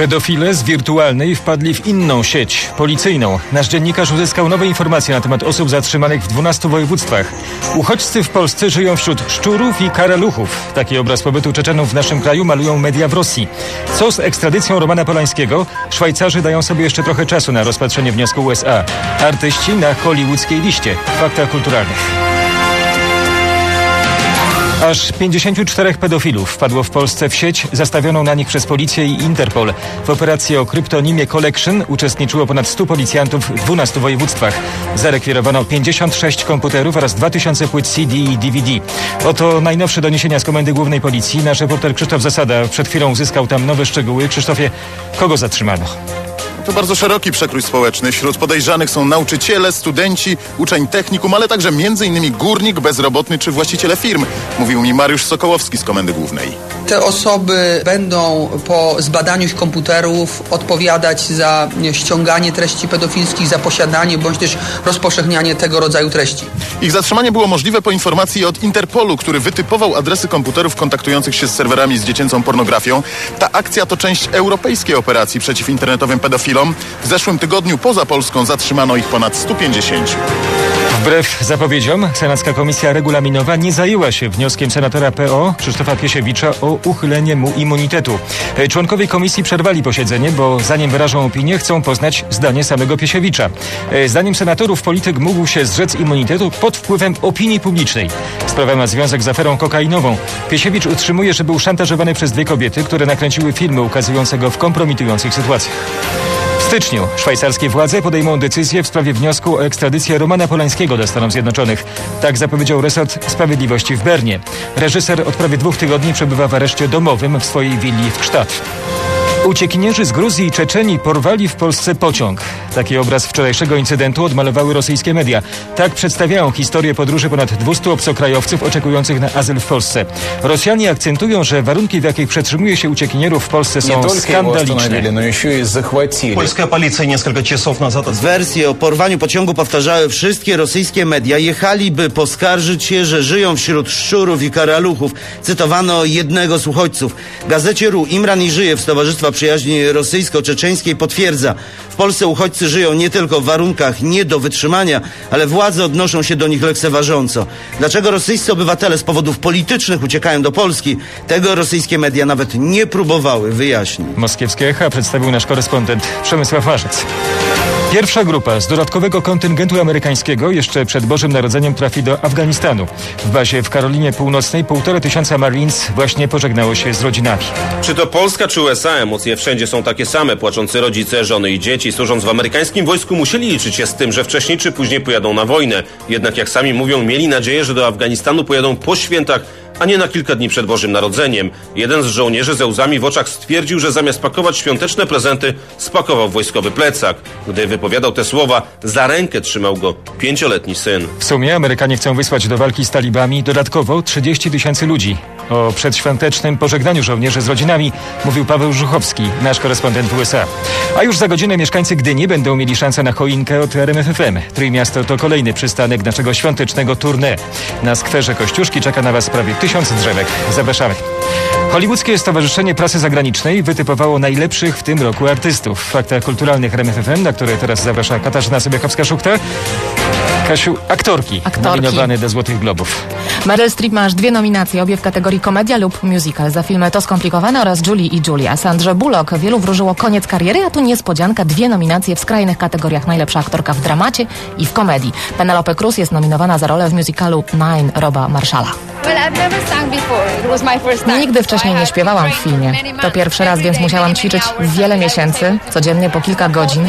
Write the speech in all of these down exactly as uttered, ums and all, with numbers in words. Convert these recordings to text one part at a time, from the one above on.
Pedofile z wirtualnej wpadli w inną sieć, policyjną. Nasz dziennikarz uzyskał nowe informacje na temat osób zatrzymanych w dwunastu województwach. Uchodźcy w Polsce żyją wśród szczurów i karaluchów. Taki obraz pobytu Czeczenów w naszym kraju malują media w Rosji. Co z ekstradycją Romana Polańskiego? Szwajcarzy dają sobie jeszcze trochę czasu na rozpatrzenie wniosku U S A. Artyści na hollywoodzkiej liście. W faktach kulturalnych. Aż pięćdziesięciu czterech pedofilów wpadło w Polsce w sieć zastawioną na nich przez policję i Interpol. W operacji o kryptonimie Collection uczestniczyło ponad stu policjantów w dwunastu województwach. Zarekwirowano pięćdziesiąt sześć komputerów oraz dwa tysiące płyt C D i D V D. Oto najnowsze doniesienia z Komendy Głównej Policji. Nasz reporter Krzysztof Zasada przed chwilą uzyskał tam nowe szczegóły. Krzysztofie, kogo zatrzymano? To bardzo szeroki przekrój społeczny. Wśród podejrzanych są nauczyciele, studenci, uczeń technikum, ale także między innymi górnik, bezrobotny czy właściciele firm, mówił mi Mariusz Sokołowski z Komendy Głównej. Te osoby będą po zbadaniu ich komputerów odpowiadać za ściąganie treści pedofilskich, za posiadanie bądź też rozpowszechnianie tego rodzaju treści. Ich zatrzymanie było możliwe po informacji od Interpolu, który wytypował adresy komputerów kontaktujących się z serwerami z dziecięcą pornografią. Ta akcja to część europejskiej operacji przeciw internetowym pedofilom. W zeszłym tygodniu poza Polską zatrzymano ich ponad stu pięćdziesięciu. Wbrew zapowiedziom, Senacka Komisja Regulaminowa nie zajęła się wnioskiem senatora P O Krzysztofa Piesiewicza o uchylenie mu immunitetu. Członkowie komisji przerwali posiedzenie, bo zanim wyrażą opinię, chcą poznać zdanie samego Piesiewicza. Zdaniem senatorów polityk mógł się zrzec immunitetu pod wpływem opinii publicznej. Sprawa ma związek z aferą kokainową. Piesiewicz utrzymuje, że był szantażowany przez dwie kobiety, które nakręciły filmy ukazujące go w kompromitujących sytuacjach. W styczniu szwajcarskie władze podejmą decyzję w sprawie wniosku o ekstradycję Romana Polańskiego do Stanów Zjednoczonych. Tak zapowiedział resort sprawiedliwości w Bernie. Reżyser od prawie dwóch tygodni przebywa w areszcie domowym w swojej willi w Gstaad. Uciekinierzy z Gruzji i Czeczenii porwali w Polsce pociąg. Taki obraz wczorajszego incydentu odmalowały rosyjskie media. Tak przedstawiają historię podróży ponad dwustu obcokrajowców oczekujących na azyl w Polsce. Rosjanie akcentują, że warunki, w jakich przetrzymuje się uciekinierów w Polsce, są skandaliczne. Polska policja kilka czasów nazad. Wersje o porwaniu pociągu powtarzały wszystkie rosyjskie media. Jechali, by poskarżyć się, że żyją wśród szczurów i karaluchów. Cytowano jednego z uchodźców. W gazecie R U Imran Iżyjew z Towarzystwa Przyjaźni Rosyjsko-Czeczeńskiej potwierdza: w Polsce uchodźcy żyją nie tylko w warunkach nie do wytrzymania, ale władze odnoszą się do nich lekceważąco. Dlaczego rosyjscy obywatele z powodów politycznych uciekają do Polski? Tego rosyjskie media nawet nie próbowały wyjaśnić. Moskiewskie Echa przedstawił nasz korespondent Przemysław Marzec. Pierwsza grupa z dodatkowego kontyngentu amerykańskiego jeszcze przed Bożym Narodzeniem trafi do Afganistanu. W bazie w Karolinie Północnej półtora tysiąca Marines właśnie pożegnało się z rodzinami. Czy to Polska, czy U S A, emocje wszędzie są takie same. Płaczący rodzice, żony i dzieci służąc w amerykańskim wojsku musieli liczyć się z tym, że wcześniej czy później pojadą na wojnę. Jednak jak sami mówią, mieli nadzieję, że do Afganistanu pojadą po świętach, a nie na kilka dni przed Bożym Narodzeniem. Jeden z żołnierzy ze łzami w oczach stwierdził, że zamiast pakować świąteczne prezenty, spakował wojskowy plecak. Gdy wypowiadał te słowa, za rękę trzymał go pięcioletni syn. W sumie Amerykanie chcą wysłać do walki z talibami dodatkowo trzydzieści tysięcy ludzi. O przedświątecznym pożegnaniu żołnierzy z rodzinami mówił Paweł Żuchowski, nasz korespondent w U S A. A już za godzinę mieszkańcy Gdyni będą mieli szansę na choinkę od R M F F M. Trójmiasto to kolejny przystanek naszego świątecznego tournée. Na skwerze Kościuszki czeka na Was prawie tysiąc drzewek. Zapraszamy. Hollywoodzkie Stowarzyszenie Prasy Zagranicznej wytypowało najlepszych w tym roku artystów. W faktach kulturalnych R M F F M, na które teraz zaprasza Katarzyna Sobiechowska-Szuchta. Kasiu, aktorki, aktorki nominowane do Złotych Globów. Meryl Streep ma aż dwie nominacje, obie w kategorii komedia lub musical za filmy To skomplikowane oraz Julie i Julia. Sandrze Bullock wielu wróżyło koniec kariery, a tu niespodzianka, dwie nominacje w skrajnych kategoriach: najlepsza aktorka w dramacie i w komedii. Penelope Cruz jest nominowana za rolę w musicalu Nine Roba Marshalla. Nigdy wcześniej nie śpiewałam w filmie. To pierwszy raz, więc musiałam ćwiczyć wiele miesięcy, codziennie po kilka godzin,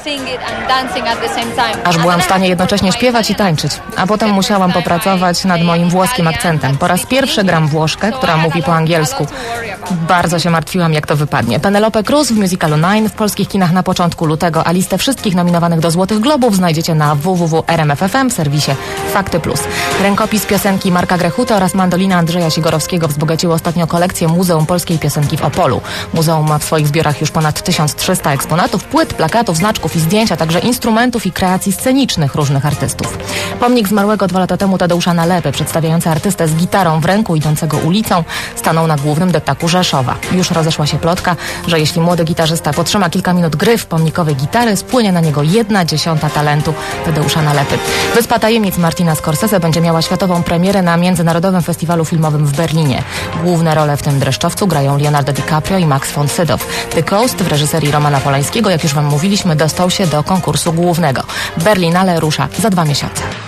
aż byłam w stanie jednocześnie śpiewać i tańczyć. A potem musiałam popracować nad moim włoskim akcentem. Po raz pierwszy gram Włoszkę, która mówi po angielsku. Bardzo się martwiłam, jak to wypadnie. Penelope Cruz w musicalu Nine w polskich kinach na początku lutego, a listę wszystkich nominowanych do Złotych Globów znajdziecie na w w w kropka r m f f m w serwisie Fakty Plus. Rękopis piosenki Marka Grechuty oraz mandolina Andrzeja Sigorowskiego wzbogaciły ostatnio kolekcję Muzeum Polskiej Piosenki w Opolu. Muzeum ma w swoich zbiorach już ponad tysiąc trzysta eksponatów, płyt, plakatów, znaczków i zdjęć, a także instrumentów i kreacji scenicznych różnych artystów. Pomnik zmarłego dwa lata temu Tadeusza Nalepy, przedstawiający artystę z gitarą w ręku idącego ulicą, stanął na głównym deptaku Rzeszowa. Już rozeszła się plotka, że jeśli młody gitarzysta potrzyma kilka minut gry w pomnikowej gitary, spłynie na niego jedna dziesiąta talentu Tadeusza Nalepy. Wyspa Tajemnic Martina Scorsese będzie miała światową premierę na Międzynarodowym Festiwalu Filmowym w Berlinie. Główne role w tym dreszczowcu grają Leonardo DiCaprio i Max von Sydow. The Coast w reżyserii Romana Polańskiego, jak już wam mówiliśmy, dostał się do konkursu głównego. Berlinale rusza za dwa miesiące.